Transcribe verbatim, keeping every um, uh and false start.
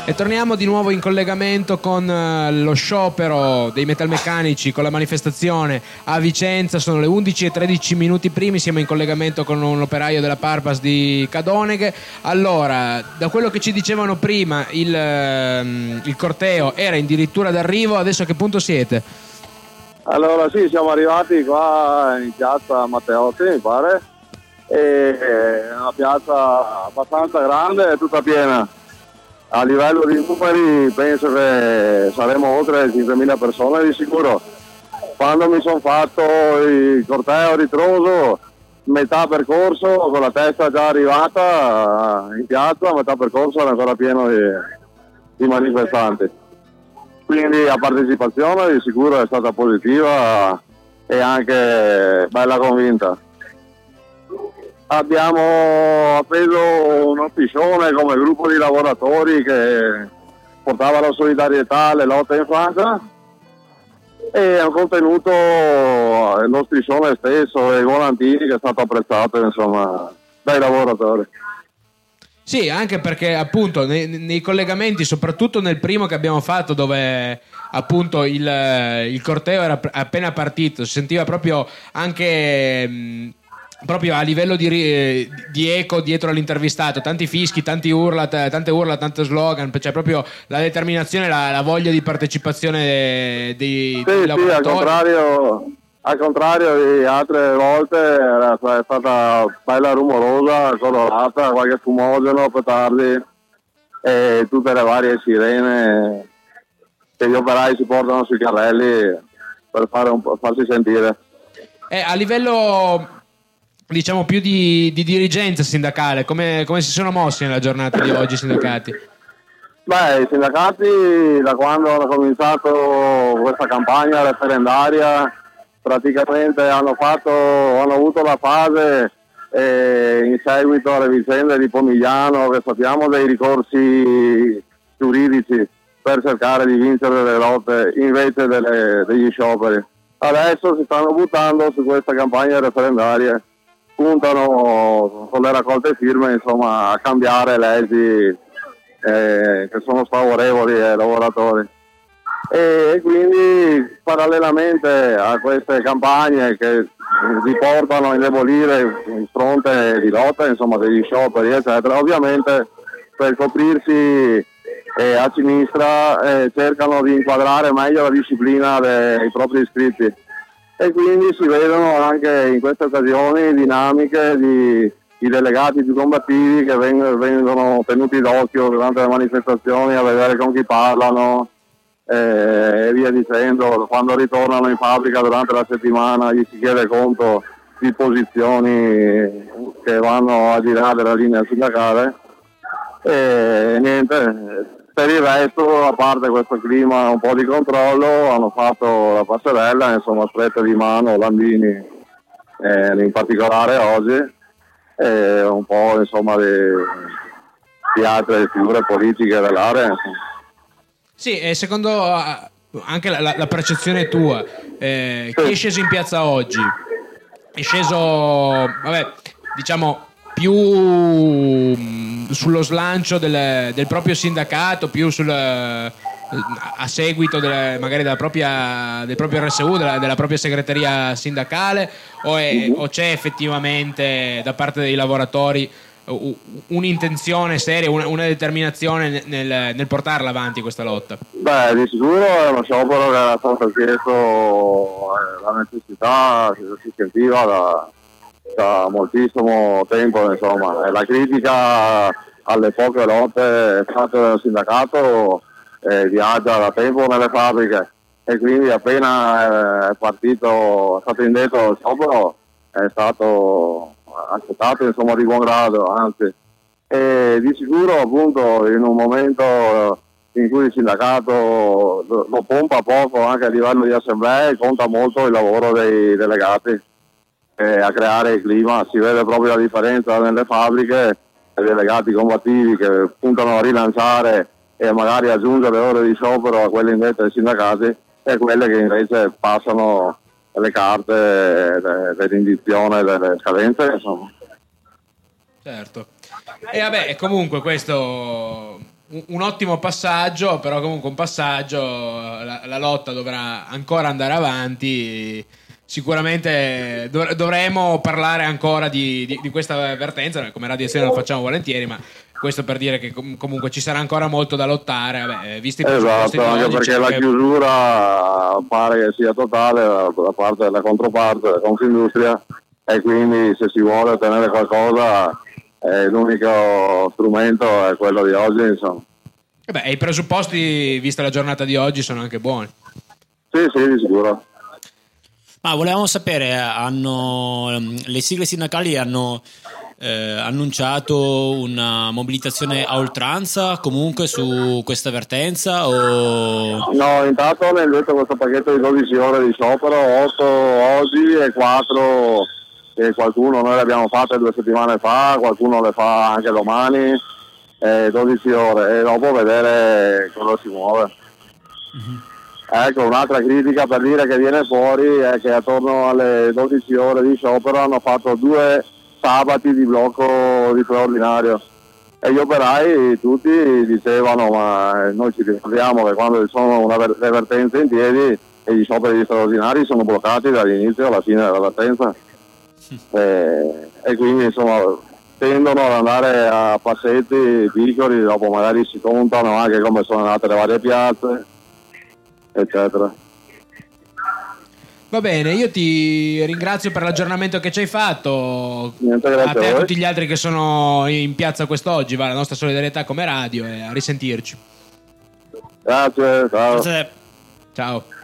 E torniamo di nuovo in collegamento con uh, lo sciopero dei metalmeccanici, con la manifestazione a Vicenza. Sono le undici e tredici minuti primi, siamo in collegamento con un operaio della Parpas di Cadoneghe. Allora, da quello che ci dicevano prima, il, uh, il corteo era addirittura d'arrivo, adesso a che punto siete? Allora sì, siamo arrivati qua in piazza Matteotti, mi pare, e è una piazza abbastanza grande e tutta piena. A livello di numeri penso che saremo oltre cinquemila persone di sicuro. Quando mi sono fatto il corteo a ritroso, metà percorso con la testa già arrivata in piazza, metà percorso era ancora pieno di, di manifestanti. Quindi la partecipazione di sicuro è stata positiva e anche bella convinta. Abbiamo appeso uno striscione come gruppo di lavoratori che portava la solidarietà alle lotte in Francia e ha contenuto lo striscione stesso e i volantini, che è stato apprezzato insomma dai lavoratori. Sì, anche perché appunto nei, nei collegamenti, soprattutto nel primo che abbiamo fatto, dove appunto il, il corteo era appena partito, si sentiva proprio anche mh, proprio a livello di, di eco dietro all'intervistato, tanti fischi, tanti urla, t- tante urla, tanti slogan, cioè proprio la determinazione, la, la voglia di partecipazione dei, sì, dei sì, lavoratori. Al contrario, al contrario di altre volte era, è stata bella rumorosa, colorata, qualche fumogeno, petardi e tutte le varie sirene che gli operai si portano sui carrelli per fare un po', farsi sentire. Eh, a livello diciamo più di, di dirigenza sindacale, come, come si sono mossi nella giornata di oggi i sindacati? Beh, i sindacati da quando hanno cominciato questa campagna referendaria praticamente hanno fatto, hanno avuto la fase eh, in seguito alle vicende di Pomigliano, che sappiamo dei ricorsi giuridici per cercare di vincere le lotte invece delle, degli scioperi. Adesso si stanno buttando su questa campagna referendaria, puntano con le raccolte firme insomma a cambiare leggi eh, che sono sfavorevoli ai lavoratori e quindi parallelamente a queste campagne che vi portano a indebolire il fronte di lotta insomma degli scioperi eccetera, ovviamente per coprirsi eh, a sinistra eh, cercano di inquadrare meglio la disciplina dei propri iscritti e quindi si vedono anche in queste occasioni dinamiche di, di delegati più combattivi che vengono, vengono tenuti d'occhio durante le manifestazioni a vedere con chi parlano eh, e via dicendo. Quando ritornano in fabbrica durante la settimana gli si chiede conto di posizioni che vanno al di là della linea sindacale e niente. Per il resto, a parte questo clima un po' di controllo, hanno fatto la passerella, insomma, strette di mano Landini, eh, in particolare oggi, e un po' insomma di, di altre figure politiche dell'area. Sì, e secondo anche la, la percezione tua, eh, chi è sceso in piazza oggi? È sceso, vabbè, diciamo più sullo slancio del, del proprio sindacato, più sul, a seguito delle, magari della propria, del proprio R S U, della, della propria segreteria sindacale, o, è, o c'è effettivamente da parte dei lavoratori un'intenzione seria, una, una determinazione nel, nel portarla avanti questa lotta? Beh, di sicuro è uno sciopero che era stato chiesto, eh, la necessità si sentiva da da moltissimo tempo, insomma, e la critica alle poche lotte fatte dal sindacato eh, viaggia da tempo nelle fabbriche e quindi appena è partito, è stato indetto lo sciopero è stato accettato insomma di buon grado, anzi, e di sicuro appunto in un momento in cui il sindacato lo, lo pompa poco anche a livello di assemblee, conta molto il lavoro dei delegati Eh, a creare il clima. Si vede proprio la differenza nelle fabbriche, i delegati combattivi che puntano a rilanciare e magari aggiungere ore di sciopero a quelle invece dei sindacati e quelle che invece passano le carte dell'indizione delle scadenze insomma. Certo. E vabbè, comunque questo un, un ottimo passaggio, però comunque un passaggio, la, la lotta dovrà ancora andare avanti. Sicuramente dov- dovremo parlare ancora di, di, di questa vertenza, come Radio Azione lo facciamo volentieri, ma questo per dire che com- comunque ci sarà ancora molto da lottare. Vabbè, visti i presupposti esatto, anche perché la che... chiusura pare che sia totale da, da parte della controparte, della Confindustria, e quindi se si vuole ottenere qualcosa eh, l'unico strumento è quello di oggi, insomma. E beh, i presupposti, vista la giornata di oggi, sono anche buoni. Sì, sì, di sicuro. Ma volevamo sapere, hanno, le sigle sindacali hanno eh, annunciato una mobilitazione a oltranza comunque su questa vertenza o... No, intanto nel detto questo pacchetto di dodici ore di sciopero, otto oggi e quattro che qualcuno noi le abbiamo fatte due settimane fa, qualcuno le fa anche domani, eh, dodici ore, e dopo vedere cosa si muove. Mm-hmm. Ecco, un'altra critica per dire che viene fuori è che attorno alle dodici ore di sciopero hanno fatto due sabati di blocco di preordinario e gli operai tutti dicevano ma noi ci ricordiamo che quando ci sono una ver- le vertenze in piedi e gli scioperi straordinari sono bloccati dall'inizio alla fine della vertenza e, e quindi insomma tendono ad andare a passetti piccoli, dopo magari si contano anche come sono andate le varie piazze, eccetera. Va bene, io ti ringrazio per l'aggiornamento che ci hai fatto. Niente, a te e a a tutti gli altri che sono in piazza quest'oggi, va la nostra solidarietà come radio e a risentirci. Grazie, ciao. Grazie. Ciao.